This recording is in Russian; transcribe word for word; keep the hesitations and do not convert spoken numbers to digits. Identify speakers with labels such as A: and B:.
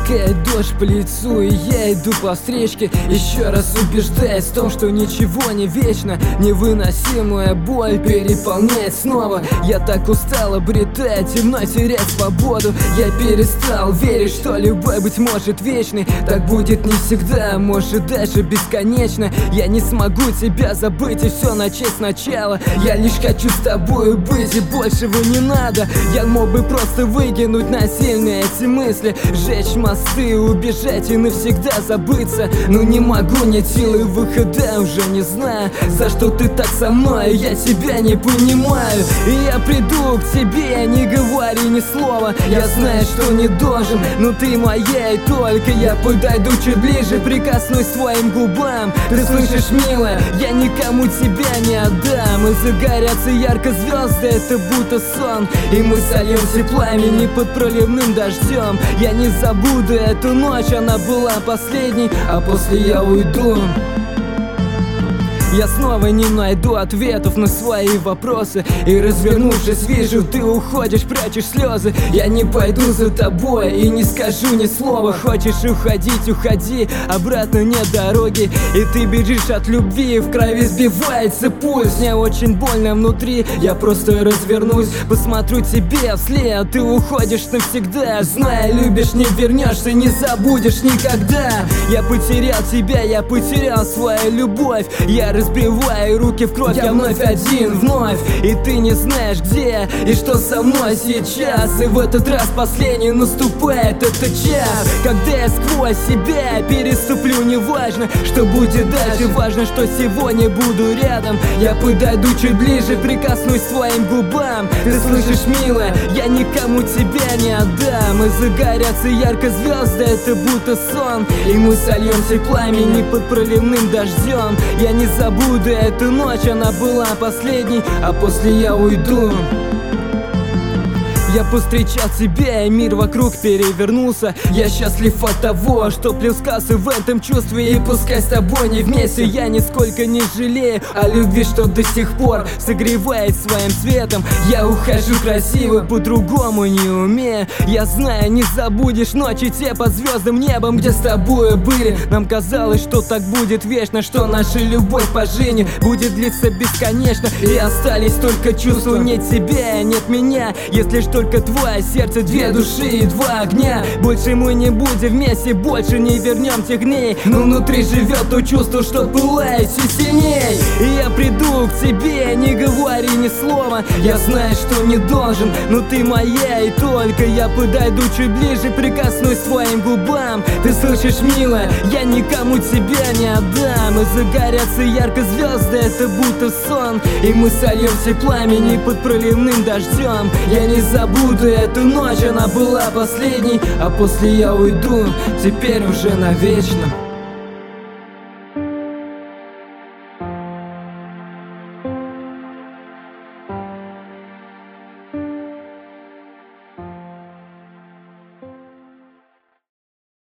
A: Стекает дождь по лицу, и я иду по встречке, еще раз убеждаясь в том, что ничего не вечно. Невыносимая боль переполняет снова. Я так устал обретать и вновь терять свободу. Я перестал верить, что любовь быть может вечной. Так будет не всегда, может даже бесконечно. Я не смогу тебя забыть и все начать сначала. Я лишь хочу с тобой быть, и большего не надо. Я мог бы просто выкинуть насильно эти мысли, сжечь мосты, убежать и навсегда забыться. Но не могу, нет силы выхода, уже не знаю, за что ты так со мной, я тебя не понимаю. И я приду к тебе, не говори ни слова. Я знаю, что не должен, но ты моя, и только я подойду чуть ближе, прикоснусь твоим губам. Ты слышишь, милая, я никому тебя не отдам. И загорятся ярко звезды, это будто сон, и мы сольемся пламени под проливным дождем. Я не забуду эту ночь, она была последней, а после я уйду. Я снова не найду ответов на свои вопросы, и развернувшись вижу, ты уходишь, прячешь слезы. Я не пойду за тобой и не скажу ни слова. Хочешь уходить, уходи, обратно нет дороги. И ты бежишь от любви, в крови сбивается пульс. Мне очень больно внутри, я просто развернусь, посмотрю тебе вслед. Ты уходишь навсегда, зная, любишь, не вернешься, не забудешь никогда. Я потерял тебя, я потерял свою любовь. Я разбиваю руки в кровь, я вновь один, вновь. И ты не знаешь где и что со мной сейчас. И в этот раз последний наступает этот час, когда я сквозь себя переступлю. Неважно, что будет дальше, важно, что сегодня буду рядом. Я подойду чуть ближе, прикоснусь к твоим губам. Ты слышишь, милая, я никому тебя не отдам. И загорятся ярко звезды, это будто сон, и мы сольемся пламени под проливным дождем. Я не забуду эту ночь, она была последней, а после я уйду. Я повстречал тебя, и мир вокруг перевернулся. Я счастлив от того, что плескался в этом чувстве. И пускай с тобой не вместе, я нисколько не жалею о любви, что до сих пор согревает своим светом. Я ухожу красиво, по-другому не умею. Я знаю, не забудешь ночи те под звездным небом, где с тобой были. Нам казалось, что так будет вечно, что наша любовь по жизни будет длиться бесконечно. И остались только чувства, нет тебя, нет меня. Если что, только твое сердце, две души и два огня. Больше мы не будем вместе, больше не вернем тех дней. Но внутри живет то чувство, что пылает все сильней. И я приду к тебе, не говори ни слова. Я знаю, что не должен, но ты моя, и только я подойду чуть ближе, прикоснусь к твоим губам. Ты слышишь, милая, я никому тебя не отдам. И загорятся ярко звезды, это будто сон, и мы сольемся пламени под проливным дождем. Я не забуду Буду эту ночь, она была последней, а после я уйду, теперь уже навечно.